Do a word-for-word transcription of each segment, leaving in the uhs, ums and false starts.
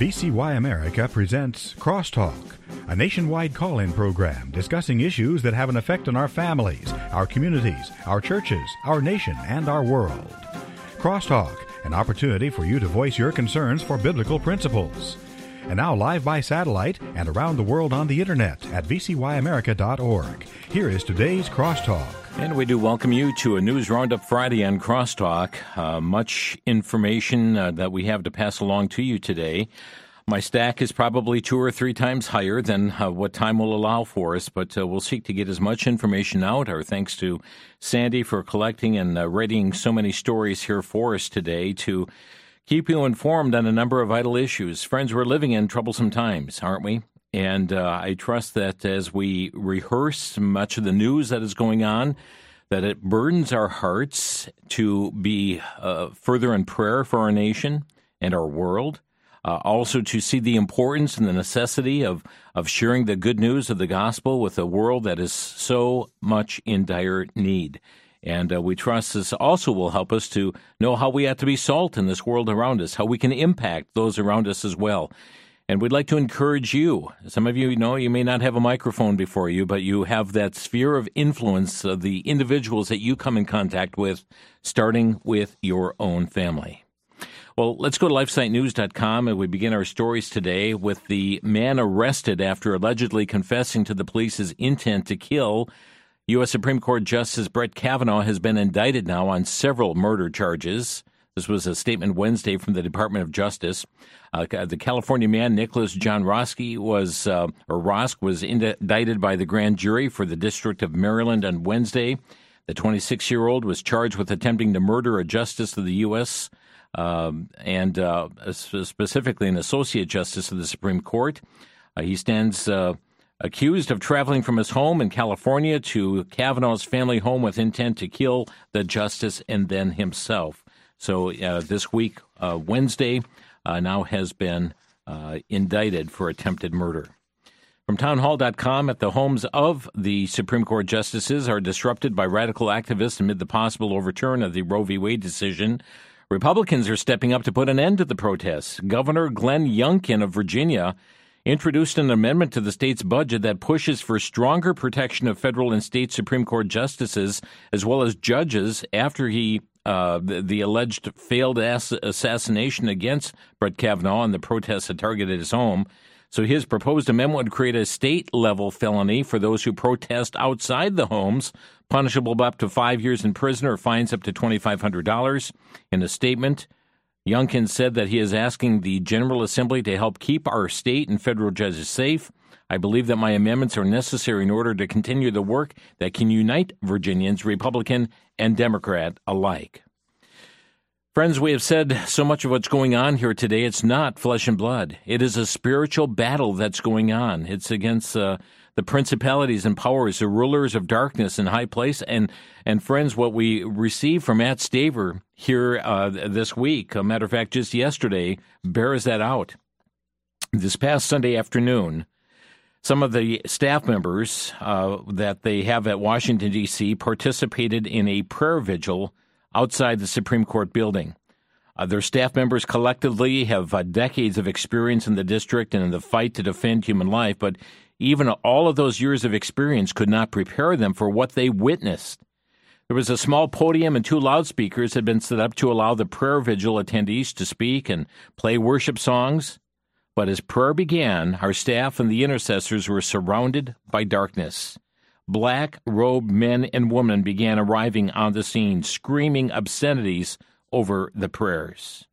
V C Y America presents Crosstalk, a nationwide call-in program discussing issues that have an effect on our families, our communities, our churches, our nation, and our world. Crosstalk, an opportunity for you to voice your concerns for biblical principles. And now live by satellite and around the world on the internet at v c y america dot org. Here is today's Crosstalk. And we do welcome you to a News Roundup Friday on Crosstalk. Uh, much information uh, that we have to pass along to you today. My stack is probably two or three times higher than uh, what time will allow for us, but uh, we'll seek to get as much information out. Our thanks to Sandy for collecting and uh, readying so many stories here for us today to keep you informed on a number of vital issues. Friends, we're living in troublesome times, aren't we? And uh, I trust that as we rehearse much of the news that is going on, that it burdens our hearts to be uh, further in prayer for our nation and our world. Uh, also to see the importance and the necessity of, of sharing the good news of the gospel with a world that is so much in dire need. And uh, we trust this also will help us to know how we have to be salt in this world around us, how we can impact those around us as well. And we'd like to encourage you. Some of you know you may not have a microphone before you, but you have that sphere of influence of the individuals that you come in contact with, starting with your own family. Well, let's go to lifesite news dot com, and we begin our stories today with the man arrested after allegedly confessing to the police's intent to kill. U S Supreme Court Justice Brett Kavanaugh has been indicted now on several murder charges. This was a statement Wednesday from the Department of Justice. Uh, the California man, Nicholas John Roski, was, uh, or Rosk, was indicted by the grand jury for the District of Maryland on Wednesday. The twenty-six-year-old was charged with attempting to murder a justice of the U S Um, and uh, specifically an associate justice of the Supreme Court. Uh, he stands uh, accused of traveling from his home in California to Kavanaugh's family home with intent to kill the justice and then himself. So uh, this week, uh, Wednesday, uh, now has been uh, indicted for attempted murder. From town hall dot com, at the homes of the Supreme Court justices are disrupted by radical activists amid the possible overturn of the Roe v. Wade decision. Republicans are stepping up to put an end to the protests. Governor Glenn Youngkin of Virginia introduced an amendment to the state's budget that pushes for stronger protection of federal and state Supreme Court justices as well as judges after he uh, the, the alleged failed ass- assassination against Brett Kavanaugh and the protests that targeted his home. So his proposed amendment would create a state-level felony for those who protest outside the homes, punishable by up to five years in prison or fines up to twenty-five hundred dollars. In a statement, Youngkin said that he is asking the General Assembly to help keep our state and federal judges safe. I believe that my amendments are necessary in order to continue the work that can unite Virginians, Republican and Democrat alike. Friends, we have said so much of what's going on here today. It's not flesh and blood. It is a spiritual battle that's going on. It's against uh, the principalities and powers, the rulers of darkness in high place. And, and friends, what we received from Matt Staver here uh, this week, a matter of fact, just yesterday, bears that out. This past Sunday afternoon, some of the staff members uh, that they have at Washington, D C participated in a prayer vigil outside the Supreme Court building. Uh, their staff members collectively have uh, decades of experience in the district and in the fight to defend human life, but even all of those years of experience could not prepare them for what they witnessed. There was a small podium and two loudspeakers had been set up to allow the prayer vigil attendees to speak and play worship songs. But as prayer began, our staff and the intercessors were surrounded by darkness. Black-robed men and women began arriving on the scene, screaming obscenities over the prayers.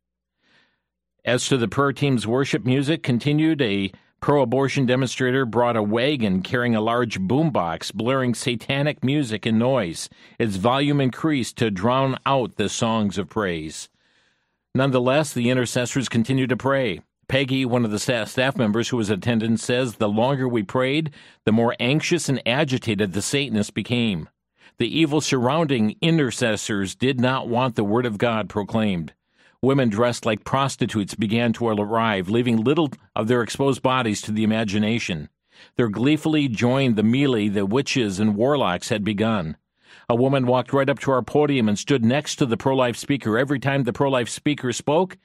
As to the prayer team's worship music continued, a pro-abortion demonstrator brought a wagon carrying a large boombox, blaring satanic music and noise. Its volume increased to drown out the songs of praise. Nonetheless, the intercessors continued to pray. Peggy, one of the staff members who was in attendance, says the longer we prayed, the more anxious and agitated the Satanists became. The evil surrounding intercessors did not want the word of God proclaimed. Women dressed like prostitutes began to arrive, leaving little of their exposed bodies to the imagination. They gleefully joined the melee the witches and warlocks had begun. A woman walked right up to our podium and stood next to the pro-life speaker. Every time the pro-life speaker spoke,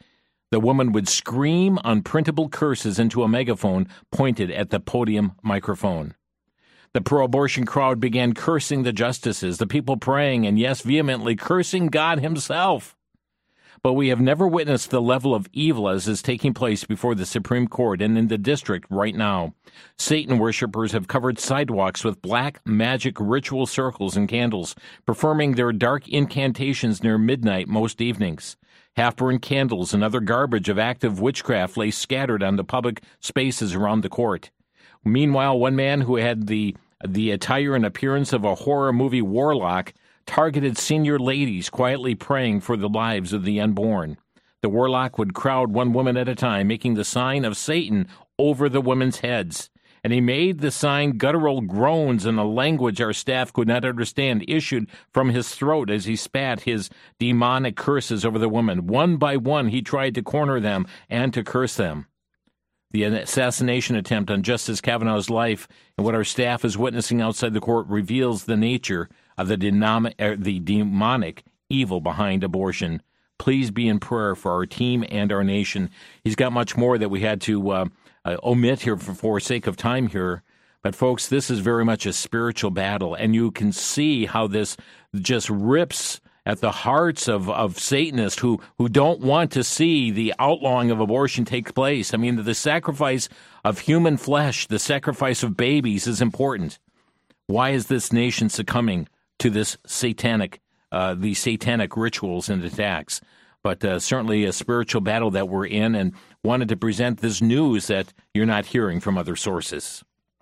The woman would scream unprintable curses into a megaphone pointed at the podium microphone. The pro-abortion crowd began cursing the justices, the people praying, and yes, vehemently cursing God himself. But we have never witnessed the level of evil as is taking place before the Supreme Court and in the district right now. Satan worshippers have covered sidewalks with black magic ritual circles and candles, performing their dark incantations near midnight most evenings. Half-burned candles and other garbage of active witchcraft lay scattered on the public spaces around the court. Meanwhile, one man who had the the attire and appearance of a horror movie warlock targeted senior ladies quietly praying for the lives of the unborn. The warlock would crowd one woman at a time, making the sign of Satan over the women's heads. And he made the sign guttural groans in a language our staff could not understand issued from his throat as he spat his demonic curses over the women. One by one, he tried to corner them and to curse them. The assassination attempt on Justice Kavanaugh's life and what our staff is witnessing outside the court reveals the nature of the, denom- er, the demonic evil behind abortion. Please be in prayer for our team and our nation. He's got much more that we had to uh, uh, omit here for, for sake of time here. But, folks, this is very much a spiritual battle, and you can see how this just rips at the hearts of, of Satanists who, who don't want to see the outlawing of abortion take place. I mean, the sacrifice of human flesh, the sacrifice of babies is important. Why is this nation succumbing to this satanic, uh, these satanic rituals and attacks? But uh, certainly a spiritual battle that we're in, and wanted to present this news that you're not hearing from other sources.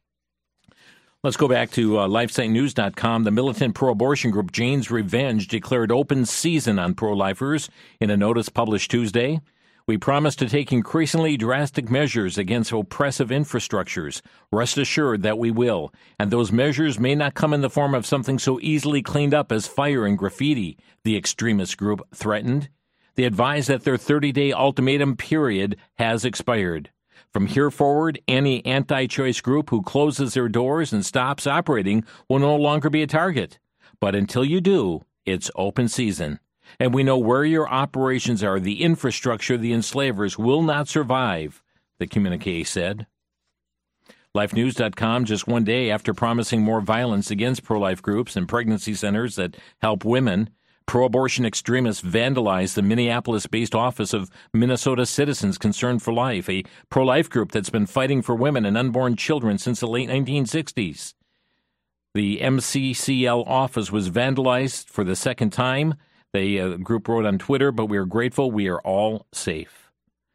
Let's go back to uh, LifeSite News dot com. The militant pro-abortion group Jane's Revenge declared open season on pro-lifers in a notice published Tuesday. We promise to take increasingly drastic measures against oppressive infrastructures. Rest assured that we will. And those measures may not come in the form of something so easily cleaned up as fire and graffiti, the extremist group threatened. They advise that their thirty-day ultimatum period has expired. From here forward, any anti-choice group who closes their doors and stops operating will no longer be a target. But until you do, it's open season. And we know where your operations are. The infrastructure of the enslavers will not survive, the communique said. Life News dot com, just one day after promising more violence against pro-life groups and pregnancy centers that help women, pro-abortion extremists vandalized the Minneapolis-based office of Minnesota Citizens Concerned for Life, a pro-life group that's been fighting for women and unborn children since the late nineteen sixties. The M C C L office was vandalized for the second time. The uh, group wrote on Twitter, but we are grateful we are all safe.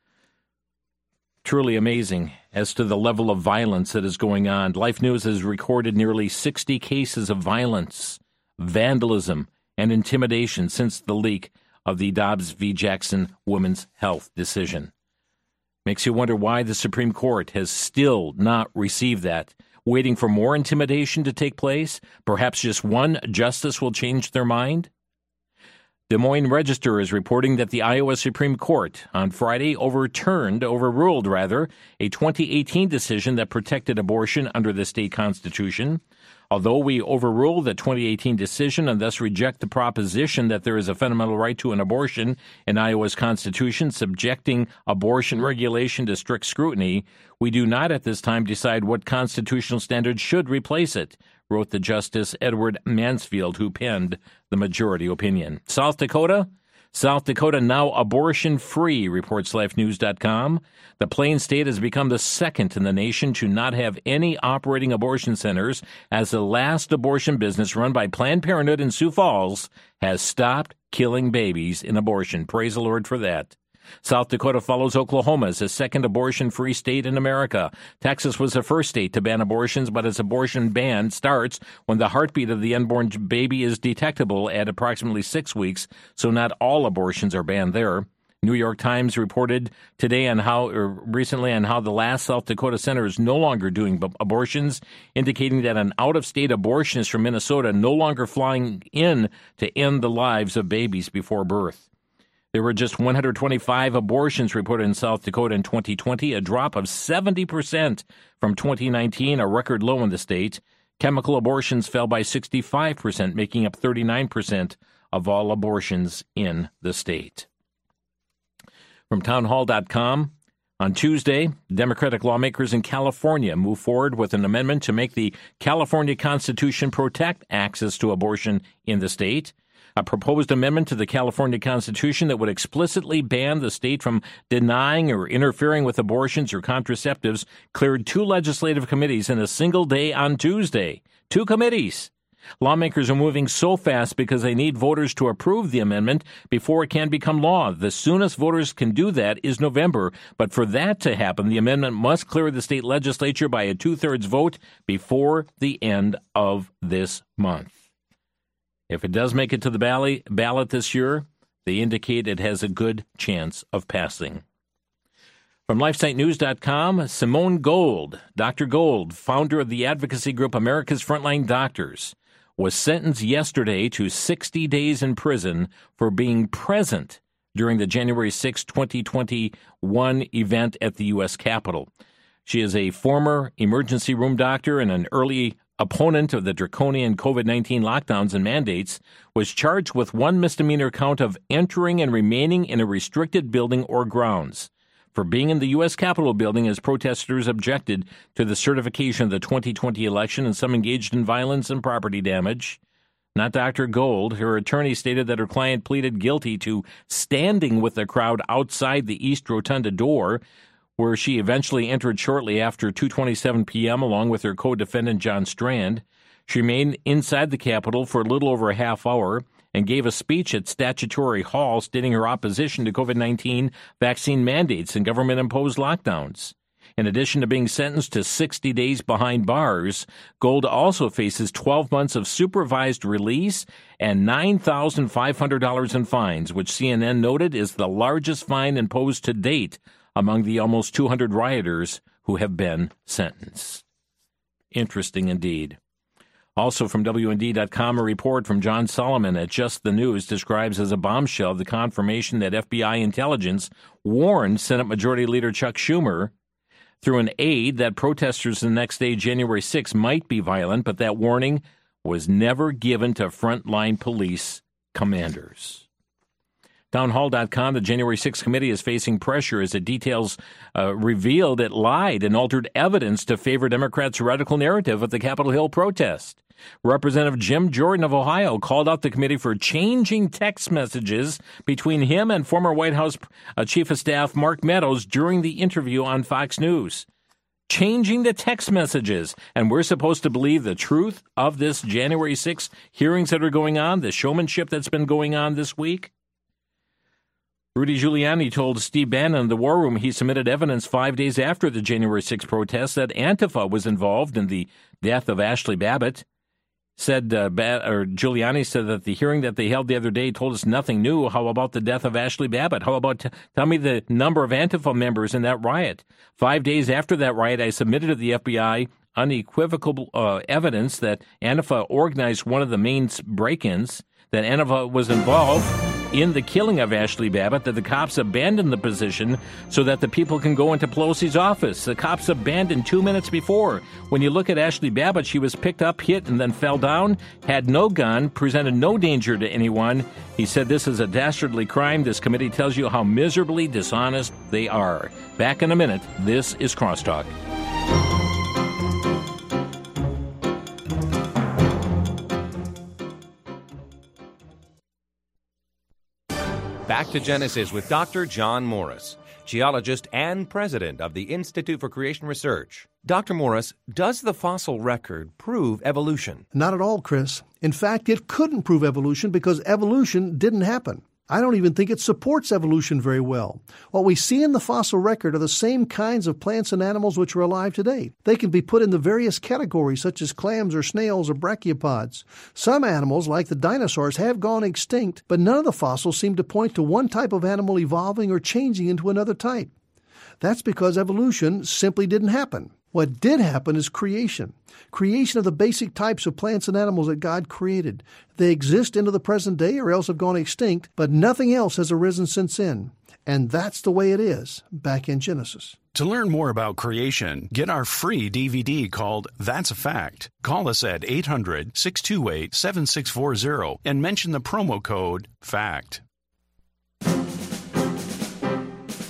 Truly amazing as to the level of violence that is going on. Life News has recorded nearly sixty cases of violence, vandalism, and intimidation since the leak of the Dobbs v. Jackson women's health decision. Makes you wonder why the Supreme Court has still not received that. Waiting for more intimidation to take place? Perhaps just one justice will change their mind? Des Moines Register is reporting that the Iowa Supreme Court on Friday overturned, overruled rather, a twenty eighteen decision that protected abortion under the state constitution. Although we overrule the twenty eighteen decision and thus reject the proposition that there is a fundamental right to an abortion in Iowa's constitution, subjecting abortion regulation to strict scrutiny, we do not at this time decide what constitutional standards should replace it, wrote the Justice Edward Mansfield, who penned the majority opinion. South Dakota? South Dakota now abortion-free, reports Life News dot com. The Plain State has become the second in the nation to not have any operating abortion centers, as the last abortion business run by Planned Parenthood in Sioux Falls has stopped killing babies in abortion. Praise the Lord for that. South Dakota follows Oklahoma as the second abortion-free state in America. Texas was the first state to ban abortions, but its abortion ban starts when the heartbeat of the unborn baby is detectable at approximately six weeks, so not all abortions are banned there. New York Times reported today on how, or recently on how the last South Dakota center is no longer doing abortions, indicating that an out-of-state abortionist from Minnesota no longer flying in to end the lives of babies before birth. There were just one hundred twenty-five abortions reported in South Dakota in twenty twenty, a drop of seventy percent from twenty nineteen, a record low in the state. Chemical abortions fell by sixty-five percent, making up thirty-nine percent of all abortions in the state. From townhall dot com, on Tuesday, Democratic lawmakers in California move forward with an amendment to make the California Constitution protect access to abortion in the state. A proposed amendment to the California Constitution that would explicitly ban the state from denying or interfering with abortions or contraceptives cleared two legislative committees in a single day on Tuesday. Two committees. Lawmakers are moving so fast because they need voters to approve the amendment before it can become law. The soonest voters can do that is November, but for that to happen, the amendment must clear the state legislature by a two-thirds vote before the end of this month. If it does make it to the ballot this year, they indicate it has a good chance of passing. From LifeSite News dot com, Simone Gold, Doctor Gold, founder of the advocacy group America's Frontline Doctors, was sentenced yesterday to sixty days in prison for being present during the January sixth, twenty twenty-one event at the U S Capitol. She is a former emergency room doctor and an early opponent of the draconian COVID nineteen lockdowns and mandates, was charged with one misdemeanor count of entering and remaining in a restricted building or grounds for being in the U S Capitol building as protesters objected to the certification of the twenty twenty election, and some engaged in violence and property damage. Not Doctor Gold. Her attorney stated that her client pleaded guilty to standing with the crowd outside the East Rotunda door, where she eventually entered shortly after two twenty-seven p.m. along with her co-defendant John Strand. She remained inside the Capitol for a little over a half hour and gave a speech at Statutory Hall stating her opposition to COVID nineteen vaccine mandates and government-imposed lockdowns. In addition to being sentenced to sixty days behind bars, Gold also faces twelve months of supervised release and nine thousand five hundred dollars in fines, which C N N noted is the largest fine imposed to date among the almost two hundred rioters who have been sentenced. Interesting indeed. Also from W N D dot com, a report from John Solomon at Just the News describes as a bombshell the confirmation that F B I intelligence warned Senate Majority Leader Chuck Schumer through an aide that protesters the next day, January sixth, might be violent, but that warning was never given to frontline police commanders. Townhall dot com, the January sixth committee is facing pressure as it details uh, revealed it lied and altered evidence to favor Democrats' radical narrative of the Capitol Hill protest. Representative Jim Jordan of Ohio called out the committee for changing text messages between him and former White House uh, Chief of Staff Mark Meadows during the interview on Fox News. Changing the text messages, and we're supposed to believe the truth of this January sixth hearings that are going on, the showmanship that's been going on this week? Rudy Giuliani told Steve Bannon in the War Room he submitted evidence five days after the January sixth protests that Antifa was involved in the death of Ashley Babbitt. Said uh, ba- or Giuliani said that the hearing that they held the other day told us nothing new. How about the death of Ashley Babbitt? How about t- tell me the number of Antifa members in that riot? Five days after that riot, I submitted to the F B I unequivocal uh, evidence that Antifa organized one of the main break-ins, that Antifa was involved in the killing of Ashley Babbitt, that the cops abandoned the position so that the people can go into Pelosi's office. The cops abandoned two minutes before. When you look at Ashley Babbitt, she was picked up, hit, and then fell down, had no gun, presented no danger to anyone. He said this is a dastardly crime. This committee tells you how miserably dishonest they are. Back in a minute. This is Crosstalk. Back to Genesis with Doctor John Morris, geologist and president of the Institute for Creation Research. Doctor Morris, does the fossil record prove evolution? Not at all, Chris. In fact, it couldn't prove evolution because evolution didn't happen. I don't even think it supports evolution very well. What we see in the fossil record are the same kinds of plants and animals which are alive today. They can be put in the various categories such as clams or snails or brachiopods. Some animals, like the dinosaurs, have gone extinct, but none of the fossils seem to point to one type of animal evolving or changing into another type. That's because evolution simply didn't happen. What did happen is creation. Creation of the basic types of plants and animals that God created. They exist into the present day or else have gone extinct, but nothing else has arisen since then. And that's the way it is back in Genesis. To learn more about creation, get our free D V D called That's a Fact. Call us at eight hundred, six two eight, seven six four zero and mention the promo code FACT.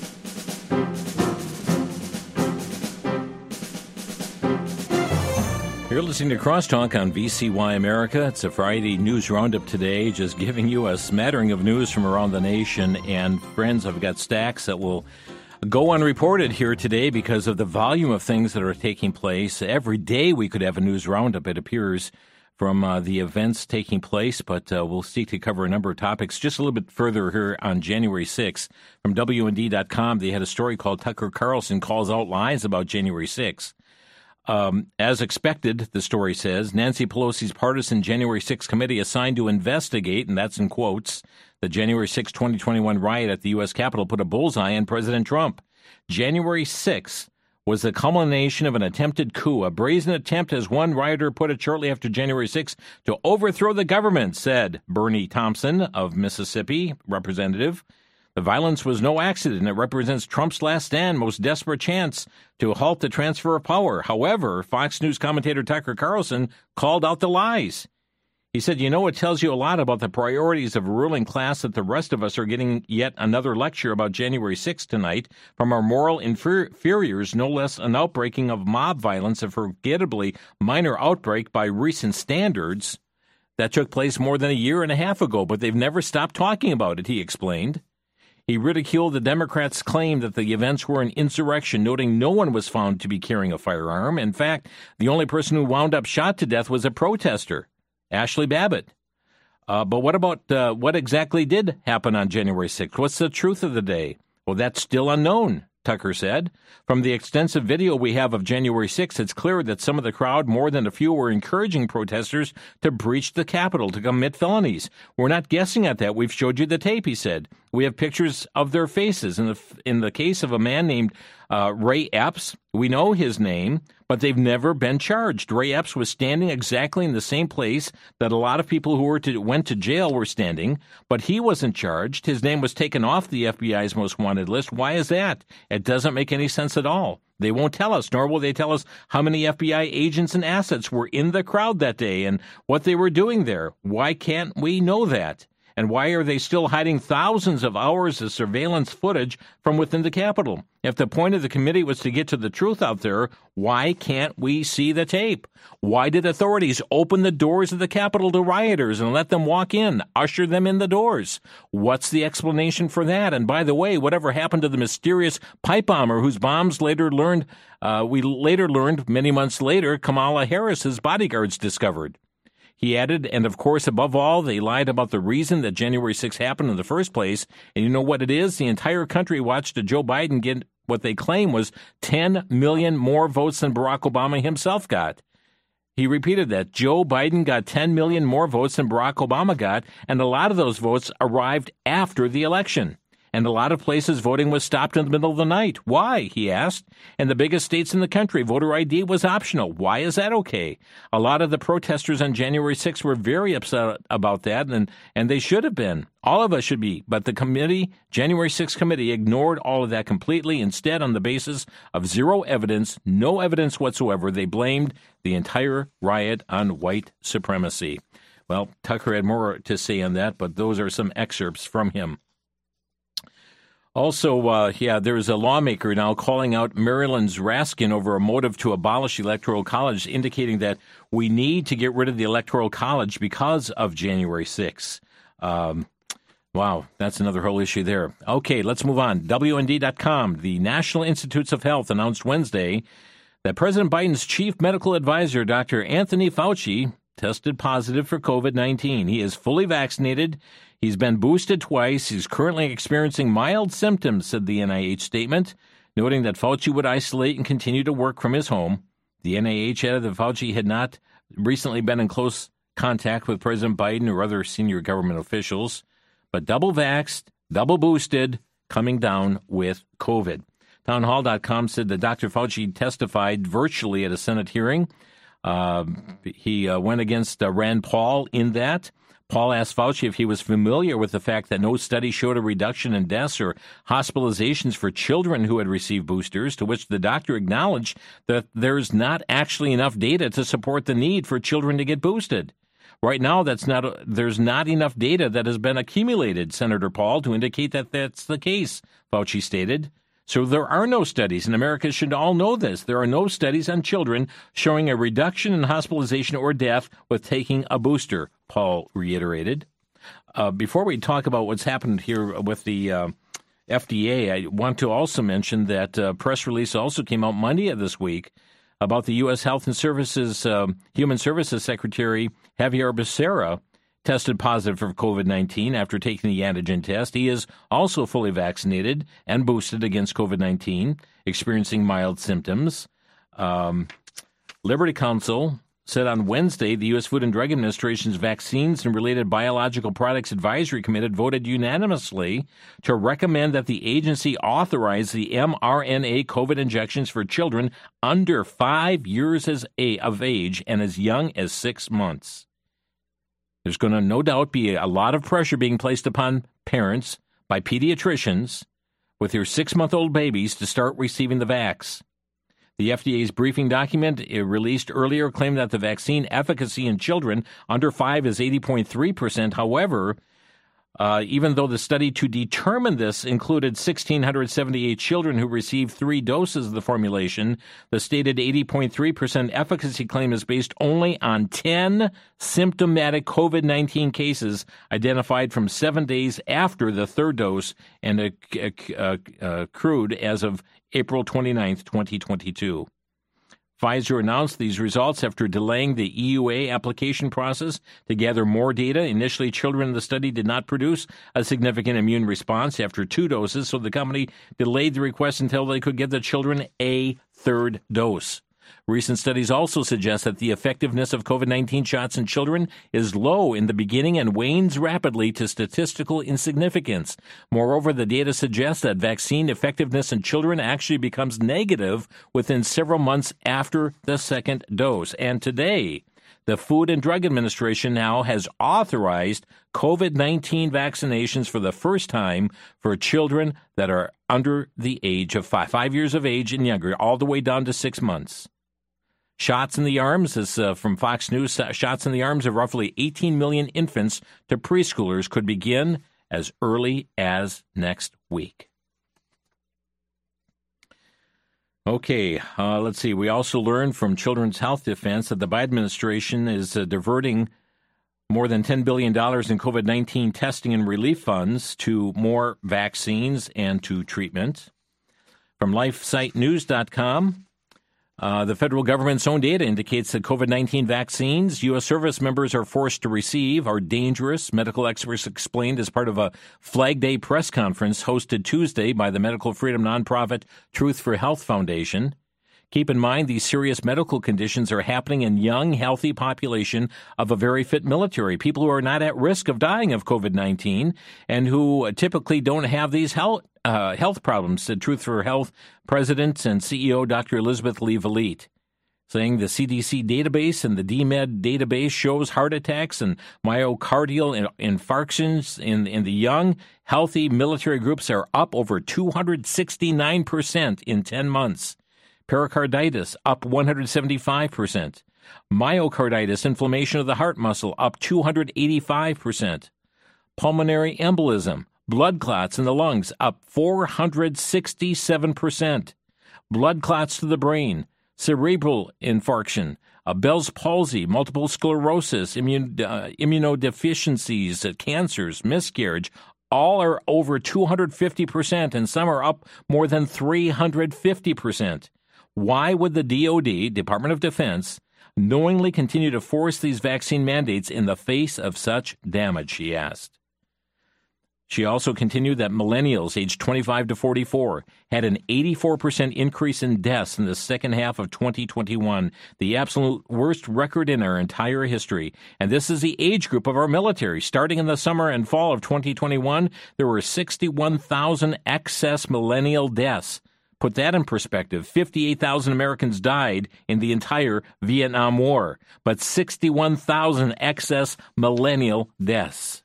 You're listening to Crosstalk on V C Y America. It's a Friday news roundup today, just giving you a smattering of news from around the nation. And friends, I've got stacks that will go unreported here today because of the volume of things that are taking place. Every day we could have a news roundup, it appears, from uh, the events taking place, but uh, we'll seek to cover a number of topics. Just a little bit further here on January sixth, from W N D dot com, they had a story called Tucker Carlson Calls Out Lies About January sixth. Um, as expected, the story says, Nancy Pelosi's partisan January sixth committee assigned to investigate, and that's in quotes, the January sixth, twenty twenty-one riot at the U S Capitol put a bullseye on President Trump. January sixth was the culmination of an attempted coup, a brazen attempt, as one rioter put it shortly after January sixth, to overthrow the government, said Bernie Thompson of Mississippi, representative. The violence was no accident. It represents Trump's last stand, most desperate chance to halt the transfer of power. However, Fox News commentator Tucker Carlson called out the lies. He said, you know, it tells you a lot about the priorities of a ruling class that the rest of us are getting yet another lecture about January sixth tonight from our moral inferiors, no less an outbreaking of mob violence, a forgettably minor outbreak by recent standards that took place more than a year and a half ago, but they've never stopped talking about it, he explained. He ridiculed the Democrats' claim that the events were an insurrection, noting no one was found to be carrying a firearm. In fact, the only person who wound up shot to death was a protester, Ashley Babbitt. Uh, but what about uh, what exactly did happen on January sixth? What's the truth of the day? Well, that's still unknown, Tucker said. From the extensive video we have of January sixth, it's clear that some of the crowd, more than a few, were encouraging protesters to breach the Capitol, to commit felonies. We're not guessing at that. We've showed you the tape, he said. We have pictures of their faces. In the in the case of a man named uh, Ray Epps, we know his name, but they've never been charged. Ray Epps was standing exactly in the same place that a lot of people who were to, went to jail were standing, but he wasn't charged. His name was taken off the F B I's most wanted list. Why is that? It doesn't make any sense at all. They won't tell us, nor will they tell us how many F B I agents and assets were in the crowd that day and what they were doing there. Why can't we know that? And why are they still hiding thousands of hours of surveillance footage from within the Capitol? If the point of the committee was to get to the truth out there, why can't we see the tape? Why did authorities open the doors of the Capitol to rioters and let them walk in, usher them in the doors? What's the explanation for that? And by the way, whatever happened to the mysterious pipe bomber whose bombs later learned, uh, we later learned many months later, Kamala Harris's bodyguards discovered? He added, and of course, above all, they lied about the reason that January sixth happened in the first place. And you know what it is? The entire country watched Joe Biden get what they claim was ten million more votes than Barack Obama himself got. He repeated that. Joe Biden got ten million more votes than Barack Obama got, and a lot of those votes arrived after the election. And a lot of places voting was stopped in the middle of the night. Why? He asked. In the biggest states in the country, voter I D was optional. Why is that okay? A lot of the protesters on January sixth were very upset about that, and, and they should have been. All of us should be. But the committee, January sixth committee, ignored all of that completely. Instead, on the basis of zero evidence, no evidence whatsoever, they blamed the entire riot on white supremacy. Well, Tucker had more to say on that, but those are some excerpts from him. Also, uh, yeah, there's a lawmaker now calling out Maryland's Raskin over a motive to abolish Electoral College, indicating that we need to get rid of the Electoral College because of January sixth. Um, wow, that's another whole issue there. Okay, let's move on. W N D dot com, the National Institutes of Health announced Wednesday that President Biden's chief medical advisor, Doctor Anthony Fauci, tested positive for covid nineteen. He is fully vaccinated. He's been boosted twice. He's currently experiencing mild symptoms, said the N I H statement, noting that Fauci would isolate and continue to work from his home. The N I H added that Fauci had not recently been in close contact with President Biden or other senior government officials, but double vaxxed, double boosted, coming down with COVID. Townhall dot com said that Doctor Fauci testified virtually at a Senate hearing. Uh, he uh, went against uh, Rand Paul in that. Paul asked Fauci if he was familiar with the fact that no study showed a reduction in deaths or hospitalizations for children who had received boosters, to which the doctor acknowledged that there's not actually enough data to support the need for children to get boosted. Right now, that's not there's not enough data that has been accumulated, Senator Paul, to indicate that that's the case, Fauci stated. So there are no studies, and Americans should all know this. There are no studies on children showing a reduction in hospitalization or death with taking a booster, Paul reiterated. Uh, before we talk about what's happened here with the uh, F D A, I want to also mention that a uh, press release also came out Monday of this week about the U S Health and Services, uh, Human Services Secretary Javier Becerra tested positive for COVID nineteen after taking the antigen test. He is also fully vaccinated and boosted against COVID nineteen, experiencing mild symptoms. Um, Liberty Counsel said on Wednesday the U S Food and Drug Administration's Vaccines and Related Biological Products Advisory Committee voted unanimously to recommend that the agency authorize the mRNA COVID injections for children under five years as a, of age and as young as six months. There's going to no doubt be a lot of pressure being placed upon parents by pediatricians with their six-month-old babies to start receiving the vax. The F D A's briefing document released earlier claimed that the vaccine efficacy in children under five is eighty point three percent. However, uh, even though the study to determine this included one thousand six hundred seventy-eight children who received three doses of the formulation, the stated eighty point three percent efficacy claim is based only on ten symptomatic COVID nineteen cases identified from seven days after the third dose and uh, uh, uh, accrued as of April twenty-ninth, twenty twenty-two. Pfizer announced these results after delaying the E U A application process to gather more data. Initially, children in the study did not produce a significant immune response after two doses, so the company delayed the request until they could give the children a third dose. Recent studies also suggest that the effectiveness of COVID nineteen shots in children is low in the beginning and wanes rapidly to statistical insignificance. Moreover, the data suggests that vaccine effectiveness in children actually becomes negative within several months after the second dose. And today, the Food and Drug Administration now has authorized COVID nineteen vaccinations for the first time for children that are under the age of five, five years of age and younger, all the way down to six months. Shots in the arms, is uh, from Fox News, uh, shots in the arms of roughly eighteen million infants to preschoolers could begin as early as next week. Okay, uh, let's see. We also learned from Children's Health Defense that the Biden administration is uh, diverting more than ten billion dollars in COVID nineteen testing and relief funds to more vaccines and to treatment. From LifeSite News dot com, Uh, the federal government's own data indicates that COVID nineteen vaccines U S service members are forced to receive are dangerous, medical experts explained as part of a Flag Day press conference hosted Tuesday by the medical freedom nonprofit Truth for Health Foundation. Keep in mind, these serious medical conditions are happening in young, healthy population of a very fit military, people who are not at risk of dying of COVID nineteen and who typically don't have these health Uh, health problems, said Truth for Health President and C E O Doctor Elizabeth Lee Valite, saying the C D C database and the D M E D database shows heart attacks and myocardial infarctions in, in the young, healthy military groups are up over two hundred sixty-nine percent in ten months. Pericarditis up one hundred seventy-five percent. Myocarditis, inflammation of the heart muscle, up two hundred eighty-five percent. Pulmonary embolism, blood clots in the lungs, up four hundred sixty-seven percent. Blood clots to the brain, cerebral infarction, uh, Bell's palsy, multiple sclerosis, immune, uh, immunodeficiencies, uh, cancers, miscarriage, all are over two hundred fifty percent, and some are up more than three hundred fifty percent. Why would the D O D, Department of Defense, knowingly continue to force these vaccine mandates in the face of such damage, she asked. She also continued that millennials aged twenty-five to forty-four had an eighty-four percent increase in deaths in the second half of twenty twenty-one, the absolute worst record in our entire history. And this is the age group of our military. Starting in the summer and fall of twenty twenty-one, there were sixty-one thousand excess millennial deaths. Put that in perspective, fifty-eight thousand Americans died in the entire Vietnam War, but sixty-one thousand excess millennial deaths.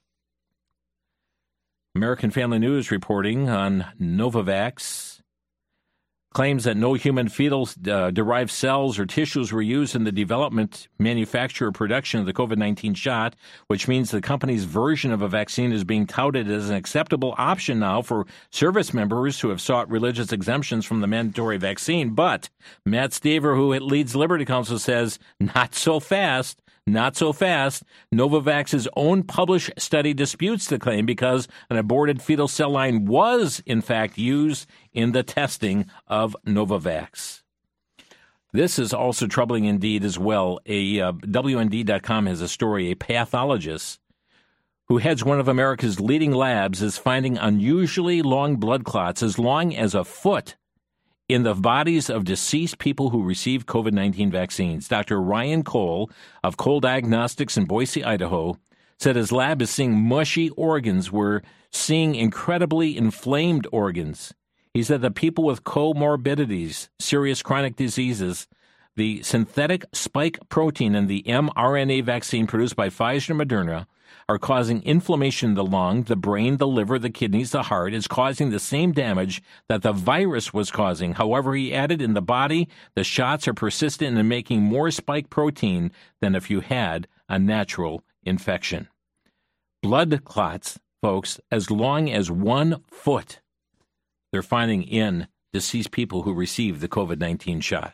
American Family News reporting on Novavax. claims that no human fetal uh, derived cells or tissues were used in the development, manufacture, or production of the COVID nineteen shot, which means the company's version of a vaccine is being touted as an acceptable option now for service members who have sought religious exemptions from the mandatory vaccine. But Matt Staver, who leads Liberty Counsel, says, not so fast. Not so fast. Novavax's own published study disputes the claim because an aborted fetal cell line was, in fact, used in the testing of Novavax. This is also troubling indeed as well. A uh, W N D dot com has a story. A pathologist who heads one of America's leading labs is finding unusually long blood clots as long as a foot in the bodies of deceased people who received COVID nineteen vaccines. Doctor Ryan Cole of Cole Diagnostics in Boise, Idaho, said his lab is seeing mushy organs. We're seeing incredibly inflamed organs. He said that people with comorbidities, serious chronic diseases, the synthetic spike protein in the mRNA vaccine produced by Pfizer and Moderna are causing inflammation in the lung, the brain, the liver, the kidneys, the heart. Is causing the same damage that the virus was causing. However, he added, in the body, the shots are persistent in making more spike protein than if you had a natural infection. Blood clots, folks, as long as one foot, they're finding in deceased people who received the COVID nineteen shot.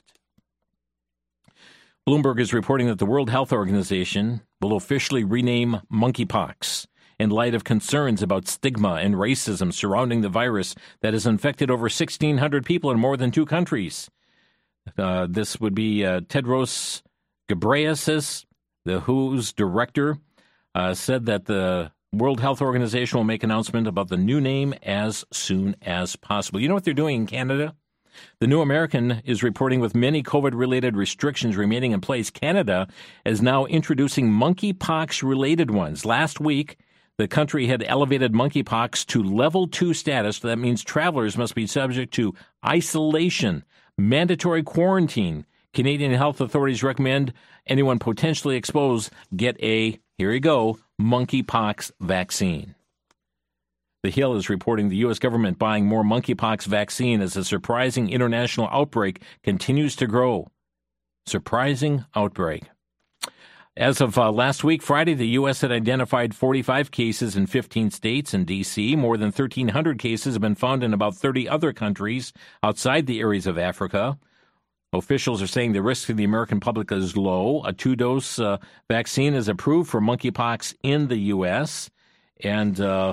Bloomberg is reporting that the World Health Organization will officially rename monkeypox in light of concerns about stigma and racism surrounding the virus that has infected over sixteen hundred people in more than two countries. Uh, this would be uh, Tedros Ghebreyesus, the W H O's director, uh, said that the World Health Organization will make an announcement about the new name as soon as possible. You know what they're doing in Canada? The New American is reporting with many COVID-related restrictions remaining in place, Canada is now introducing monkeypox-related ones. Last week, the country had elevated monkeypox to level two status. That means travelers must be subject to isolation, mandatory quarantine. Canadian health authorities recommend anyone potentially exposed get a, here you go, monkeypox vaccine. The Hill is reporting the U S government buying more monkeypox vaccine as a surprising international outbreak continues to grow. Surprising outbreak. As of uh, last week, Friday, the U S had identified forty-five cases in fifteen states and D C. More than thirteen hundred cases have been found in about thirty other countries outside the areas of Africa. Officials are saying the risk to the American public is low. A two-dose uh, vaccine is approved for monkeypox in the U S. And uh,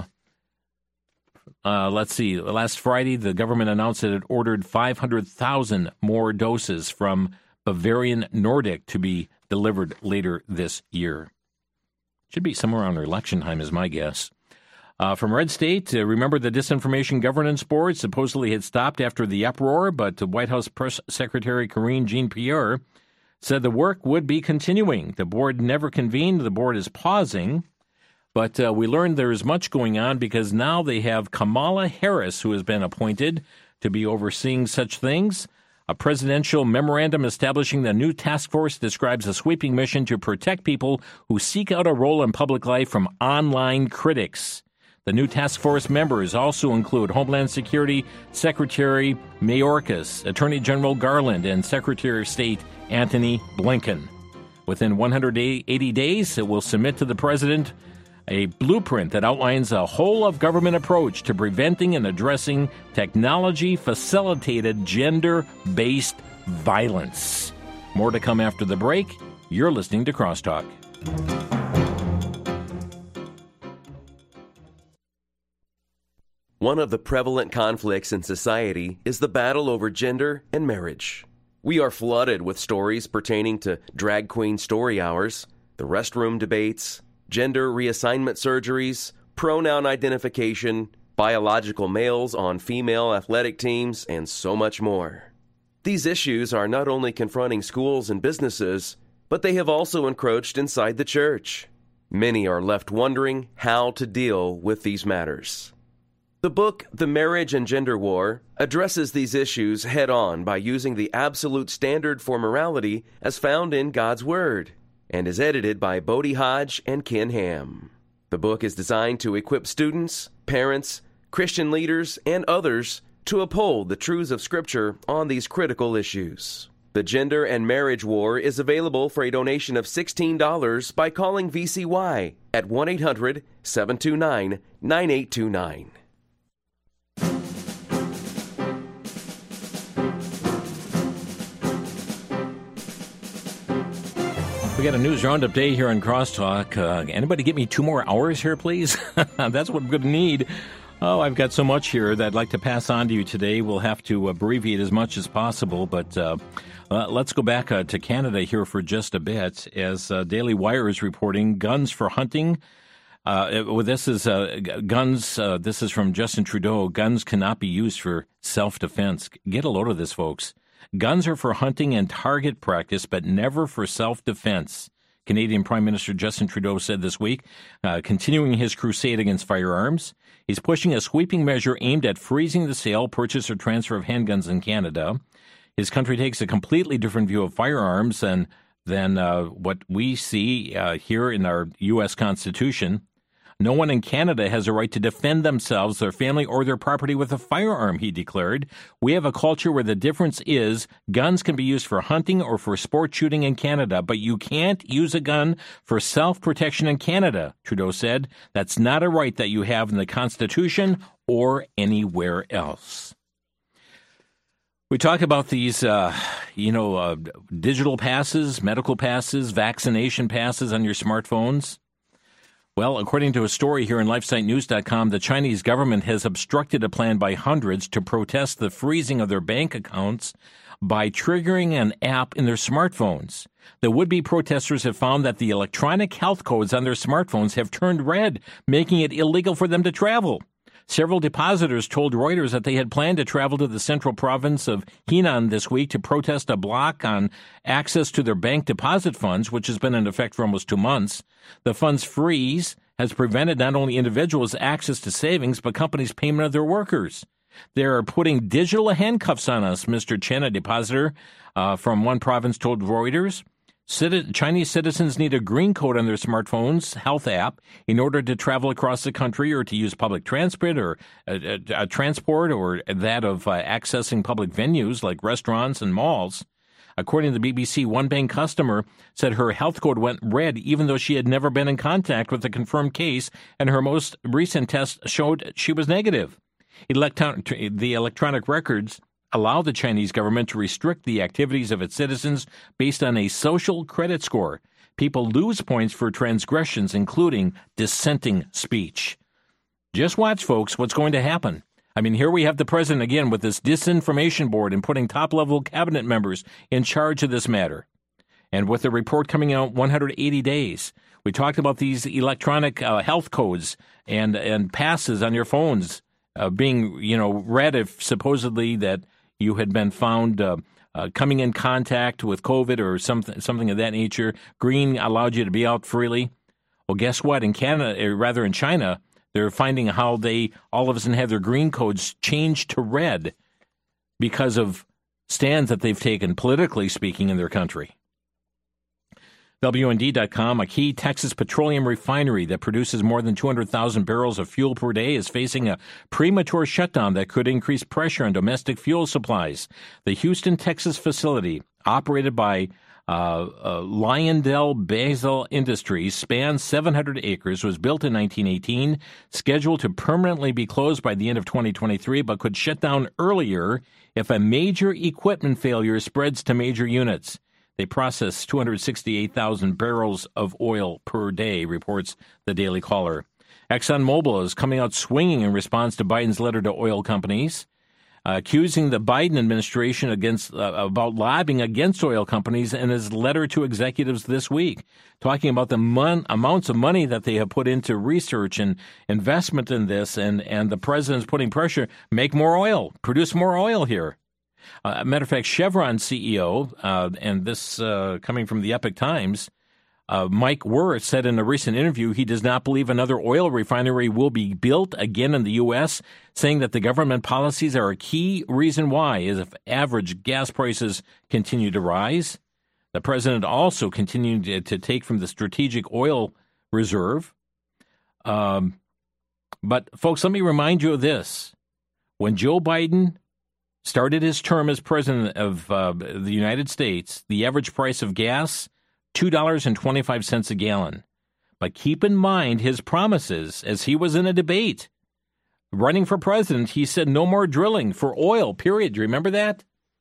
uh, let's see, last Friday, the government announced that it ordered five hundred thousand more doses from Bavarian Nordic to be delivered later this year. Should be somewhere around election time is my guess. Uh, from Red State, uh, remember the Disinformation Governance Board supposedly had stopped after the uproar, but White House Press Secretary Karine Jean-Pierre said the work would be continuing. The board never convened. The board is pausing. But uh, we learned there is much going on because now they have Kamala Harris, who has been appointed to be overseeing such things. A presidential memorandum establishing the new task force describes a sweeping mission to protect people who seek out a role in public life from online critics. The new task force members also include Homeland Security Secretary Mayorkas, Attorney General Garland, and Secretary of State Antony Blinken. Within one hundred eighty days, it will submit to the president a blueprint that outlines a whole-of-government approach to preventing and addressing technology-facilitated gender-based violence. More to come after the break. You're listening to Crosstalk. One of the prevalent conflicts in society is the battle over gender and marriage. We are flooded with stories pertaining to drag queen story hours, the restroom debates, gender reassignment surgeries, pronoun identification, biological males on female athletic teams, and so much more. These issues are not only confronting schools and businesses, but they have also encroached inside the church. Many are left wondering how to deal with these matters. The book, The Marriage and Gender War, addresses these issues head-on by using the absolute standard for morality as found in God's Word, and is edited by Bodie Hodge and Ken Ham. The book is designed to equip students, parents, Christian leaders, and others to uphold the truths of Scripture on these critical issues. The Gender and Marriage War is available for a donation of sixteen dollars by calling V C Y at one eight hundred, seven two nine, nine eight two nine. We got a news roundup day here on Crosstalk. Uh, anybody get me two more hours here, please? That's what I'm going to need. Oh, I've got so much here that I'd like to pass on to you today. We'll have to abbreviate as much as possible, but uh, uh, let's go back uh, to Canada here for just a bit. As uh, Daily Wire is reporting, guns for hunting. Uh, well, this is uh, guns. Uh, this is from Justin Trudeau. Guns cannot be used for self-defense. Get a load of this, folks. Guns are for hunting and target practice, but never for self-defense. Canadian Prime Minister Justin Trudeau said this week, uh, continuing his crusade against firearms. He's pushing a sweeping measure aimed at freezing the sale, purchase, or transfer of handguns in Canada. His country takes a completely different view of firearms than, than uh, what we see uh, here in our U S Constitution. No one in Canada has a right to defend themselves, their family, or their property with a firearm, he declared. We have a culture where the difference is guns can be used for hunting or for sport shooting in Canada, but you can't use a gun for self-protection in Canada, Trudeau said. That's not a right that you have in the Constitution or anywhere else. We talk about these, uh, you know, uh, digital passes, medical passes, vaccination passes on your smartphones. Well, according to a story here in lifesite news dot com, the Chinese government has obstructed a plan by hundreds to protest the freezing of their bank accounts by triggering an app in their smartphones. The would-be protesters have found that the electronic health codes on their smartphones have turned red, making it illegal for them to travel. Several depositors told Reuters that they had planned to travel to the central province of Henan this week to protest a block on access to their bank deposit funds, which has been in effect for almost two months. The funds freeze has prevented not only individuals' access to savings, but companies' payment of their workers. They are putting digital handcuffs on us, Mister Chen, a depositor uh, from one province, told Reuters. Chinese citizens need a green code on their smartphone's health app in order to travel across the country or to use public transport or uh, uh, transport or that of uh, accessing public venues like restaurants and malls. According to the B B C, one bank customer said her health code went red even though she had never been in contact with a confirmed case, and her most recent test showed she was negative. The electronic records allow the Chinese government to restrict the activities of its citizens based on a social credit score. People lose points for transgressions, including dissenting speech. Just watch, folks, what's going to happen. I mean, here we have the president again with this disinformation board and putting top-level cabinet members in charge of this matter. And with the report coming out one hundred eighty days, we talked about these electronic uh, health codes and, and passes on your phones uh, being, you know, read if supposedly that you had been found uh, uh, coming in contact with COVID or something something of that nature. Green allowed you to be out freely. Well, guess what? In Canada, or rather in China, they're finding how they all of a sudden have their green codes changed to red because of stands that they've taken, politically speaking, in their country. W N D dot com, a key Texas petroleum refinery that produces more than two hundred thousand barrels of fuel per day, is facing a premature shutdown that could increase pressure on domestic fuel supplies. The Houston, Texas facility, operated by uh, uh, Lyondell Basel Industries, spans seven hundred acres, was built in nineteen eighteen, scheduled to permanently be closed by the end of twenty twenty-three, but could shut down earlier if a major equipment failure spreads to major units. They process two hundred sixty-eight thousand barrels of oil per day, reports the Daily Caller. ExxonMobil is coming out swinging in response to Biden's letter to oil companies, uh, accusing the Biden administration against uh, about lobbying against oil companies in his letter to executives this week, talking about the mon- amounts of money that they have put into research and investment in this, and, and the president's putting pressure, make more oil, produce more oil here. Uh, matter of fact, Chevron C E O, uh, and this uh, coming from the Epoch Times, uh, Mike Wirth said in a recent interview he does not believe another oil refinery will be built again in the U S, saying that the government policies are a key reason why, as if average gas prices continue to rise. The president also continued to, to take from the strategic oil reserve. Um, but, folks, let me remind you of this. When Joe Biden started his term as president of uh, the United States, the average price of gas, two dollars and twenty-five cents a gallon. But keep in mind his promises as he was in a debate. Running for president, he said no more drilling for oil, period. Do you remember that?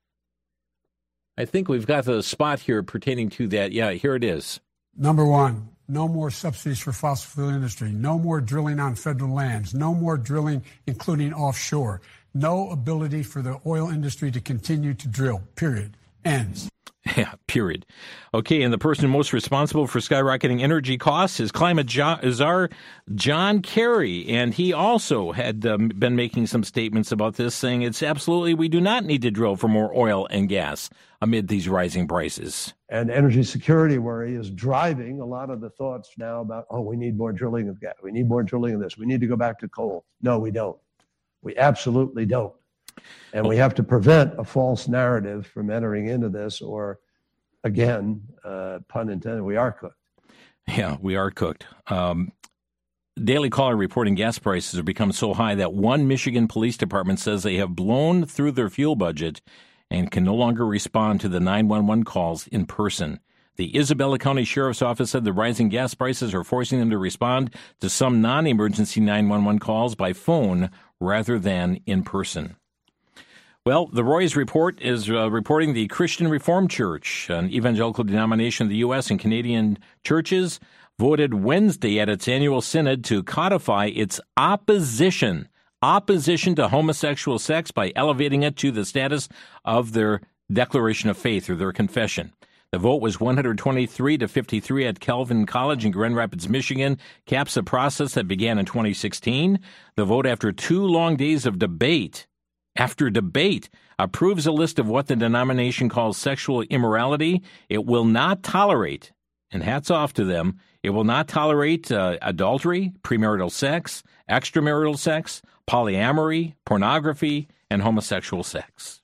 I think we've got the spot here pertaining to that. Yeah, here it is. Number one, no more subsidies for fossil fuel industry. No more drilling on federal lands. No more drilling, including offshore. No ability for the oil industry to continue to drill, period. Ends. Yeah, period. Okay, and the person most responsible for skyrocketing energy costs is climate czar John Kerry, and he also had um, been making some statements about this, saying it's absolutely, we do not need to drill for more oil and gas amid these rising prices. And energy security worry is driving a lot of the thoughts now about, oh, we need more drilling of gas, we need more drilling of this, we need to go back to coal. No, we don't. We absolutely don't. And we have to prevent a false narrative from entering into this, or, again, uh, pun intended, we are cooked. Yeah, we are cooked. Um, Daily Caller reporting gas prices have become so high that one Michigan police department says they have blown through their fuel budget and can no longer respond to the nine one one calls in person. The Isabella County Sheriff's Office said the rising gas prices are forcing them to respond to some non-emergency nine one one calls by phone rather than in person. Well, the Roy's Report is uh, reporting the Christian Reformed Church, an evangelical denomination of the U S and Canadian churches, voted Wednesday at its annual synod to codify its opposition, opposition to homosexual sex by elevating it to the status of their declaration of faith or their confession. The vote was one hundred twenty-three to fifty-three at Calvin College in Grand Rapids, Michigan, caps a process that began in twenty sixteen. The vote, after two long days of debate, After debate, approves a list of what the denomination calls sexual immorality. It will not tolerate, and hats off to them, it will not tolerate uh, adultery, premarital sex, extramarital sex, polyamory, pornography, and homosexual sex.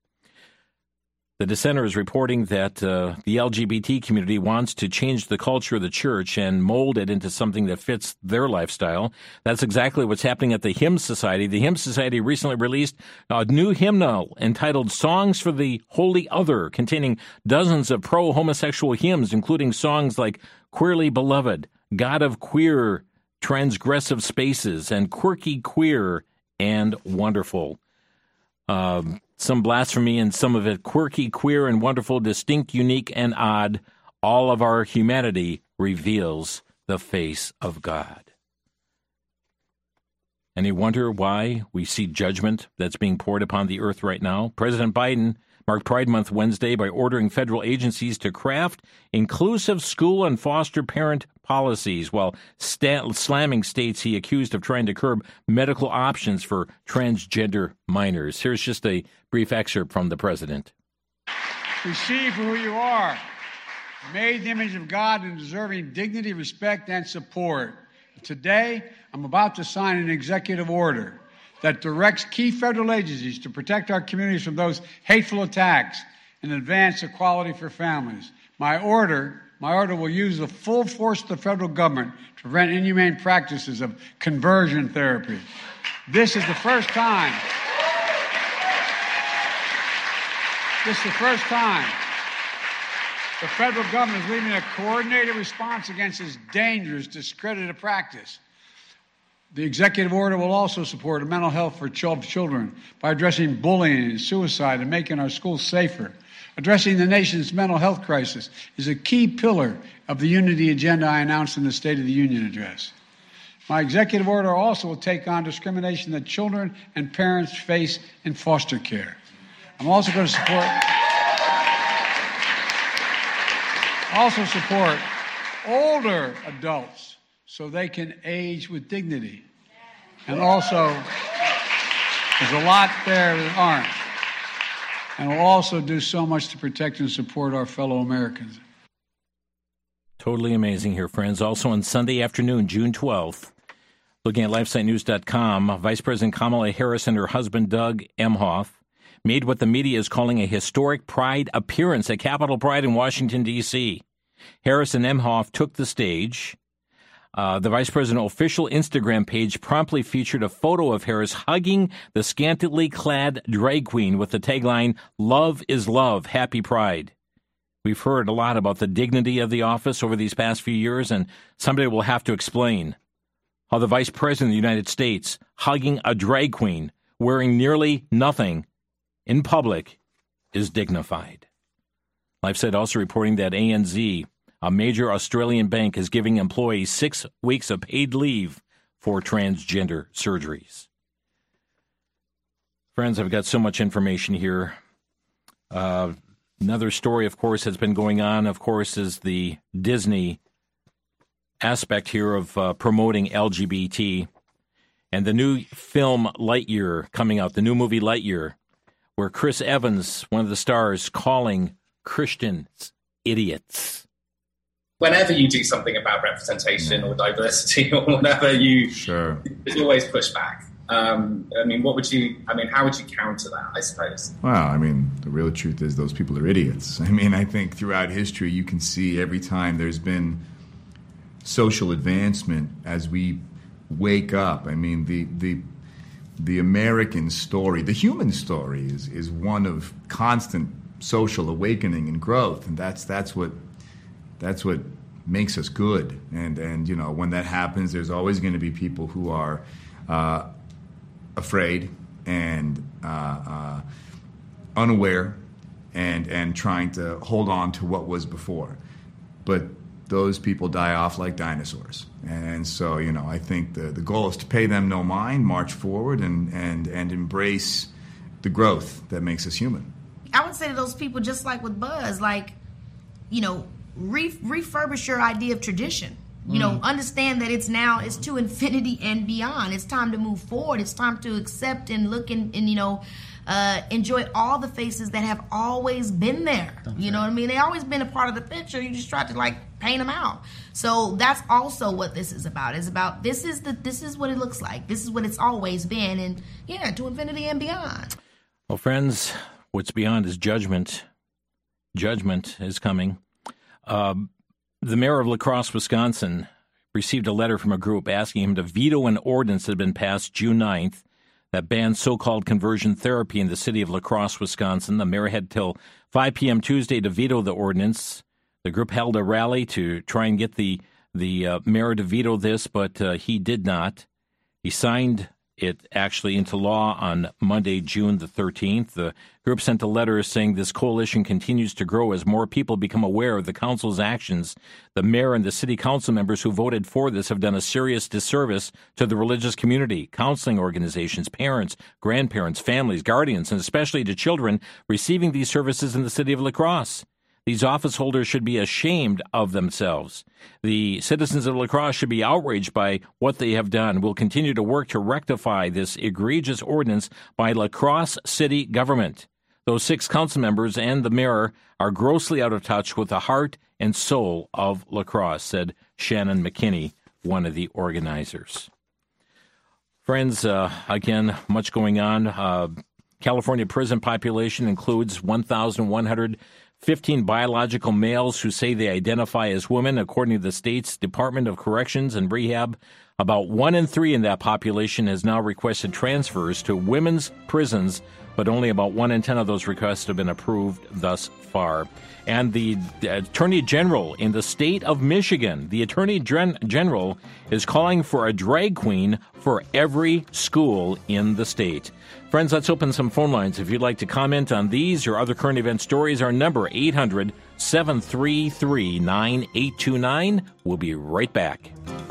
The dissenter is reporting that uh, the L G B T community wants to change the culture of the church and mold it into something that fits their lifestyle. That's exactly what's happening at the Hymn Society. The Hymn Society recently released a new hymnal entitled Songs for the Holy Other, containing dozens of pro-homosexual hymns, including songs like Queerly Beloved, God of Queer, Transgressive Spaces, and Quirky Queer and Wonderful. Um... Some blasphemy and some of it quirky, queer, and wonderful, distinct, unique, and odd. All of our humanity reveals the face of God. Any wonder why we see judgment that's being poured upon the earth right now? President Biden marked Pride Month Wednesday by ordering federal agencies to craft inclusive school and foster parent policies, while st- slamming states he accused of trying to curb medical options for transgender minors. Here's just a brief excerpt from the president. Receive for who you are, made in the image of God and deserving dignity, respect, and support. Today, I'm about to sign an executive order that directs key federal agencies to protect our communities from those hateful attacks and advance equality for families. My order, my order will use the full force of the federal government to prevent inhumane practices of conversion therapy. This is the first time, this is the first time the federal government is leading a coordinated response against this dangerous, discredited practice. The executive order will also support mental health for children by addressing bullying and suicide and making our schools safer. Addressing the nation's mental health crisis is a key pillar of the unity agenda I announced in the State of the Union address. My executive order also will take on discrimination that children and parents face in foster care. I'm also going to support, also support older adults so they can age with dignity. And also, there's a lot there that aren't. And we'll also do so much to protect and support our fellow Americans. Totally amazing here, friends. Also on Sunday afternoon, June twelfth, looking at LifeSite News dot com, Vice President Kamala Harris and her husband, Doug Emhoff, made what the media is calling a historic Pride appearance at Capitol Pride in Washington, D C Harris and Emhoff took the stage. Uh, the vice president's official Instagram page promptly featured a photo of Harris hugging the scantily clad drag queen with the tagline, "Love is love, happy pride." We've heard a lot about the dignity of the office over these past few years, and somebody will have to explain how the vice president of the United States hugging a drag queen wearing nearly nothing in public is dignified. LifeSite also reporting that A N Z, a major Australian bank, is giving employees six weeks of paid leave for transgender surgeries. Friends, I've got so much information here. Uh, another story, of course, has been going on, of course, is the Disney aspect here of uh, promoting L G B T. And the new film Lightyear coming out, the new movie Lightyear, where Chris Evans, one of the stars, calling Christians idiots. Whenever you do something about representation or diversity or whatever, you sure. there's always pushback. Um, I mean, what would you? I mean, how would you counter that? I suppose. Well, I mean, the real truth is those people are idiots. I mean, I think throughout history, you can see every time there's been social advancement as we wake up. I mean, the the the American story, the human story, is is one of constant social awakening and growth, and that's that's what that's what makes us good. And and you know, when that happens, there's always going to be people who are uh, afraid and uh, uh, unaware and and trying to hold on to what was before. But those people die off like dinosaurs. And so, you know, I think the, the goal is to pay them no mind, march forward, and, and, and embrace the growth that makes us human. I would say to those people, just like with Buzz, like, you know, re- refurbish your idea of tradition. You know, Mm. understand that it's now, it's to infinity and beyond. It's time to move forward. It's time to accept and look and, and you know, uh, enjoy all the faces that have always been there. You know what I mean? They always been a part of the picture. You just try to like paint them out. So that's also what this is about. It's about this is the this is what it looks like. This is what it's always been, and yeah, to infinity and beyond. Well, friends, what's beyond is judgment. Judgment is coming. Uh, the mayor of La Crosse, Wisconsin, received a letter from a group asking him to veto an ordinance that had been passed June ninth that bans so-called conversion therapy in the city of La Crosse, Wisconsin. The mayor had till five p.m. Tuesday to veto the ordinance. The group held a rally to try and get the the uh, mayor to veto this, but uh, he did not. He signed it actually into law on Monday, June the thirteenth. The group sent a letter saying this coalition continues to grow as more people become aware of the council's actions. The mayor and the city council members who voted for this have done a serious disservice to the religious community, counseling organizations, parents, grandparents, families, guardians, and especially to children receiving these services in the city of La Crosse. These office holders should be ashamed of themselves. The citizens of La Crosse should be outraged by what they have done. We'll continue to work to rectify this egregious ordinance by La Crosse city government. Those six council members and the mayor are grossly out of touch with the heart and soul of La Crosse, said Shannon McKinney, one of the organizers. Friends, uh, again, much going on. Uh, California prison population includes one thousand one hundred fifteen biological males who say they identify as women, according to the state's Department of Corrections and Rehab. About one in three in that population has now requested transfers to women's prisons, but only about one in ten of those requests have been approved thus far. And the Attorney General in the state of Michigan, the Attorney General is calling for a drag queen for every school in the state. Friends, let's open some phone lines. If you'd like to comment on these or other current event stories, our number, eight hundred, seven three three, nine eight two nine. We'll be right back.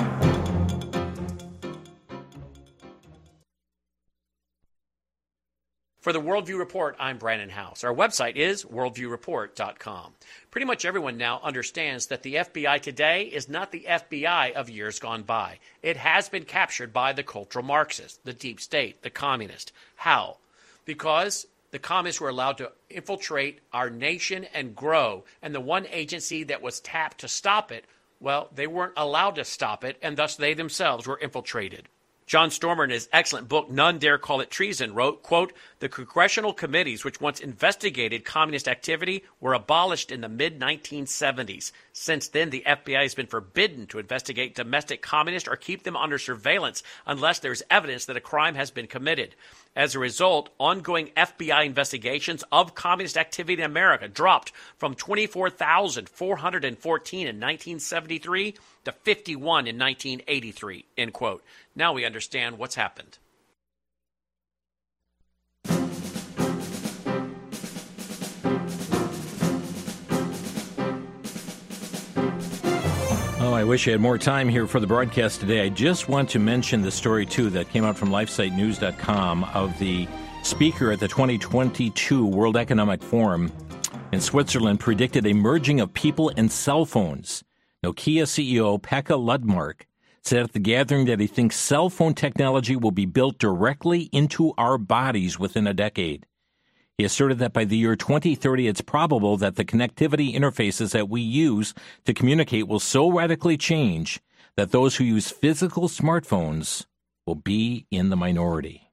For the Worldview Report, I'm Brandon House. Our website is worldview report dot com. Pretty much everyone now understands that the F B I today is not the F B I of years gone by. It has been captured by the cultural Marxists, the deep state, the communist. How? Because the communists were allowed to infiltrate our nation and grow, and the one agency that was tapped to stop it, well, they weren't allowed to stop it, and thus they themselves were infiltrated. John Stormer, in his excellent book, None Dare Call It Treason, wrote, quote, the congressional committees which once investigated communist activity were abolished in the mid nineteen seventies. Since then, the F B I has been forbidden to investigate domestic communists or keep them under surveillance unless there is evidence that a crime has been committed. As a result, ongoing F B I investigations of communist activity in America dropped from twenty-four thousand four hundred fourteen in nineteen seventy-three to fifty-one in nineteen eighty-three, end quote. Now we understand what's happened. Oh, I wish I had more time here for the broadcast today. I just want to mention the story, too, that came out from lifesite news dot com of the speaker at the twenty twenty-two World Economic Forum in Switzerland predicted a merging of people and cell phones. Nokia C E O Pekka Ludmark said at the gathering that he thinks cell phone technology will be built directly into our bodies within a decade. He asserted that by the year twenty thirty, it's probable that the connectivity interfaces that we use to communicate will so radically change that those who use physical smartphones will be in the minority.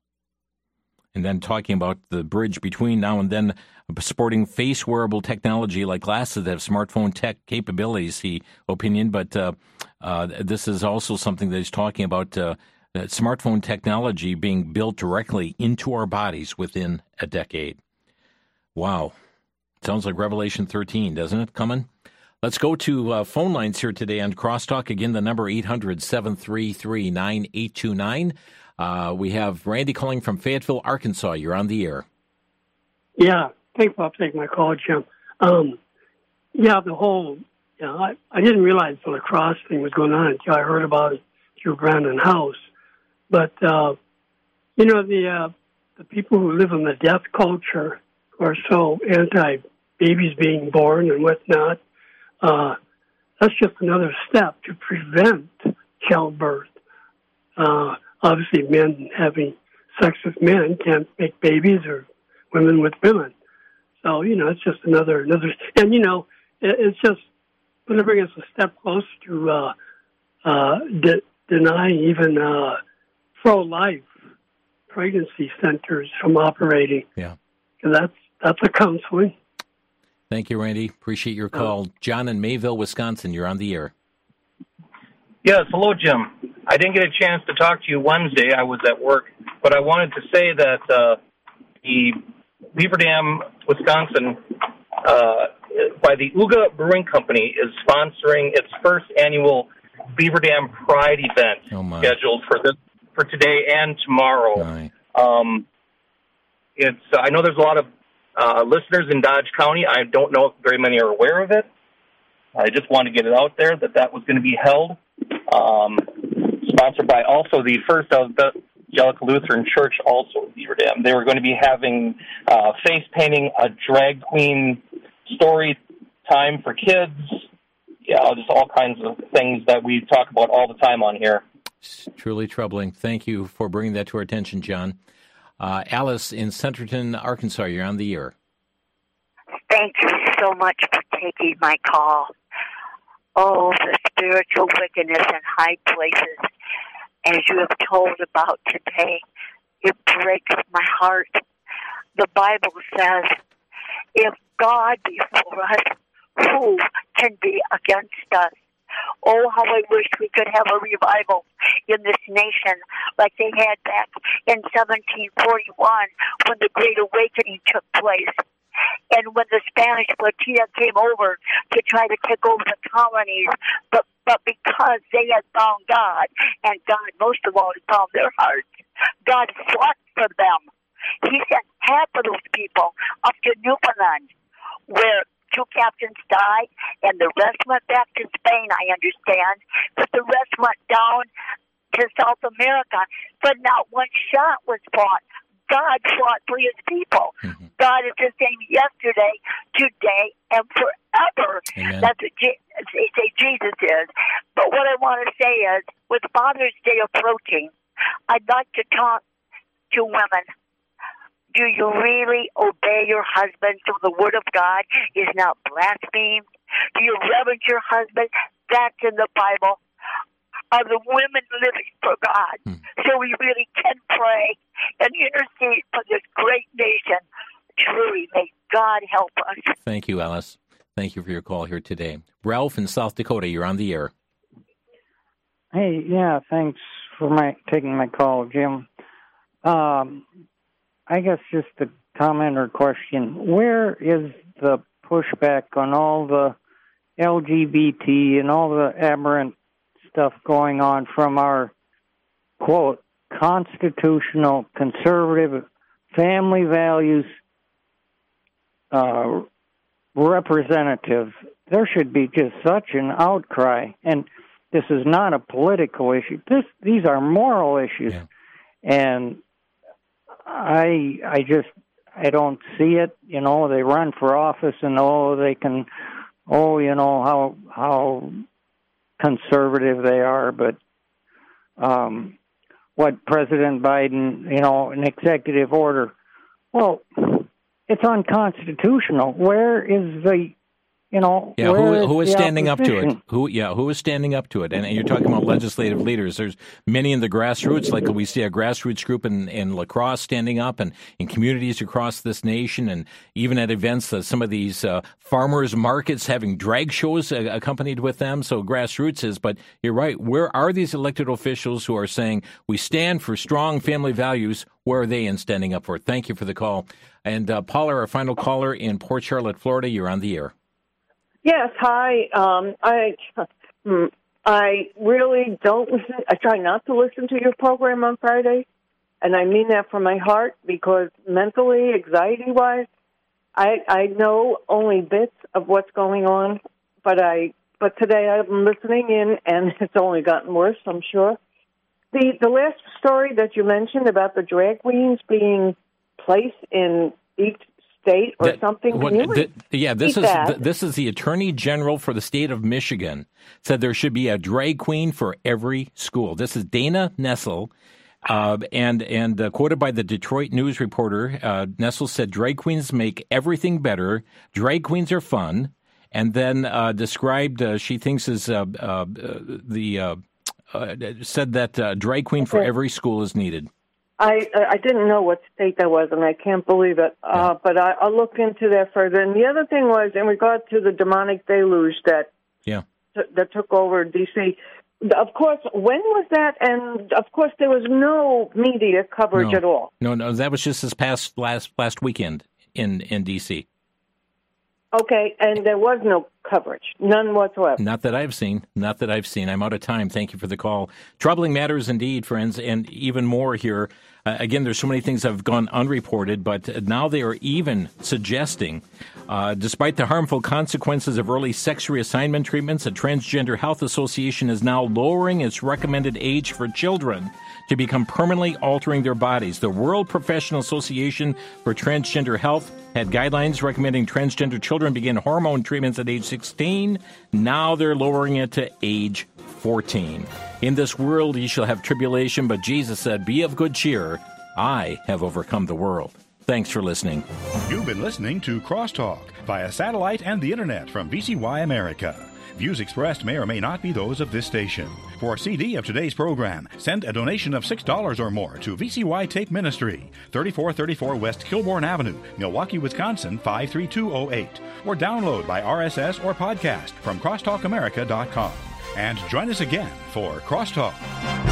And then talking about the bridge between now and then, sporting face-wearable technology like glasses that have smartphone tech capabilities, he opinioned, but uh, uh, this is also something that he's talking about, uh, that smartphone technology being built directly into our bodies within a decade. Wow. Sounds like Revelation thirteen, doesn't it, coming? Let's go to uh, phone lines here today on Crosstalk. Again, the number eight hundred, seven three three, nine eight two nine. Uh, we have Randy calling from Fayetteville, Arkansas. You're on the air. Yeah. Thanks for taking my call, Jim. Um, yeah, the whole, you know, I, I didn't realize the lacrosse thing was going on until I heard about it through Brandon House. But, uh, you know, the uh, the people who live in the death culture are so anti-babies being born and whatnot, uh, that's just another step to prevent childbirth. Uh, obviously, men having sex with men can't make babies, or women with women. So, you know, it's just another, another, and, you know, it, it's just going to bring us a step closer to uh, uh, de- denying even uh, pro-life pregnancy centers from operating. Yeah. And that's, that's a counseling. Thank you, Randy. Appreciate your call. John in Mayville, Wisconsin, you're on the air. Yes, hello, Jim. I didn't get a chance to talk to you Wednesday. I was at work, but I wanted to say that uh, the Beaver Dam, Wisconsin, uh, by the Uga Brewing Company, is sponsoring its first annual Beaver Dam Pride event oh scheduled for this for today and tomorrow. Um, it's uh, I know there's a lot of uh, listeners in Dodge County. I don't know if very many are aware of it. I just want to get it out there that that was going to be held. Um, sponsored by also the First Evangelical Lutheran Church, also in Beaver Dam. They were going to be having uh, face painting, a drag queen story time for kids. Yeah, just all kinds of things that we talk about all the time on here. It's truly troubling. Thank you for bringing that to our attention, John. Uh, Alice in Centerton, Arkansas, you're on the air. Thank you so much for taking my call. Oh, the spiritual wickedness in high places, as you have told about today, it breaks my heart. The Bible says, if God be for us, who can be against us? Oh, how I wish we could have a revival in this nation like they had back in seventeen forty-one when the Great Awakening took place. And when the Spanish flotilla came over to try to take over the colonies, but but because they had found God, and God most of all had found their hearts, God fought for them. He sent half of those people up to Newfoundland, where two captains died, and the rest went back to Spain, I understand, but the rest went down to South America, but not one shot was fought. God fought for his people. Mm-hmm. God is the same yesterday, today, and forever. Amen. That's what Je- they say Jesus is. But what I want to say is, with Father's Day approaching, I'd like to talk to women. Do you really obey your husband so the word of God is not blasphemed? Do you reverence your husband? That's in the Bible. are the women living for God. Hmm. So we really can pray and intercede for this great nation. Truly, may God help us. Thank you, Alice. Thank you for your call here today. Ralph in South Dakota, you're on the air. Hey, yeah, thanks for my taking my call, Jim. Um, I guess just a comment or question. Where is the pushback on all the L G B T and all the aberrant stuff going on from our, quote, constitutional, conservative, family values uh, representative? There should be just such an outcry. And this is not a political issue. This These are moral issues. Yeah. And I I just, I don't see it. You know, they run for office and, oh, they can, oh, you know, how how conservative they are. But um, what President Biden, you know, an executive order, well, it's unconstitutional. Where is the, you know, yeah, where who, who is the standing up to it? opposition? Who, yeah, who is standing up to it? And, and you're talking about legislative leaders. There's many in the grassroots, like we see a grassroots group in, in La Crosse standing up, and in communities across this nation, and even at events, uh, some of these uh, farmers markets having drag shows uh, accompanied with them. So grassroots is, but you're right. Where are these elected officials who are saying we stand for strong family values? Where are they in standing up for it? Thank you for the call. And uh, Paula, our final caller in Port Charlotte, Florida, you're on the air. Yes, hi. Um, I I really don't listen. I try not to listen to your program on Friday, and I mean that from my heart, because mentally, anxiety-wise, I I know only bits of what's going on. But I but today I'm listening in, and it's only gotten worse, I'm sure. The the last story that you mentioned about the drag queens being placed in each state or That- something. what- Can you th- yeah, this is repeat that? th- this is the Attorney General for the state of Michigan said there should be a drag queen for every school. This is Dana Nessel, uh, and and uh, quoted by the Detroit News reporter. Uh, Nessel said, "Drag queens make everything better. Drag queens are fun," and then uh, described uh, she thinks is uh, uh, the uh, uh, said that uh, drag queen for Okay. every school is needed. I I didn't know what state that was, and I can't believe it. Uh, but I, I'll look into that further. And the other thing was in regard to the demonic deluge that Yeah. that took over D C. Of course, when was that? And of course, there was no media coverage no, at all. No, no, that was just this past last last weekend in in D C. Okay, and there was no coverage, none whatsoever. Not that I've seen. Not that I've seen. I'm out of time. Thank you for the call. Troubling matters indeed, friends, and even more here. Uh, again, there's so many things that have gone unreported, but now they are even suggesting, uh, despite the harmful consequences of early sex reassignment treatments, the Transgender Health Association is now lowering its recommended age for children to become permanently altering their bodies. The World Professional Association for Transgender Health had guidelines recommending transgender children begin hormone treatments at age sixteen. Now they're lowering it to age fourteen. In this world ye shall have tribulation, but Jesus said, be of good cheer. I have overcome the world. Thanks for listening. You've been listening to Crosstalk via satellite and the internet from V C Y America. Views expressed may or may not be those of this station. For a C D of today's program, send a donation of six dollars or more to V C Y Take Ministry, thirty-four thirty-four West Kilbourne Avenue, Milwaukee, Wisconsin, five three two oh eight. Or download by R S S or podcast from crosstalk america dot com. And join us again for Crosstalk.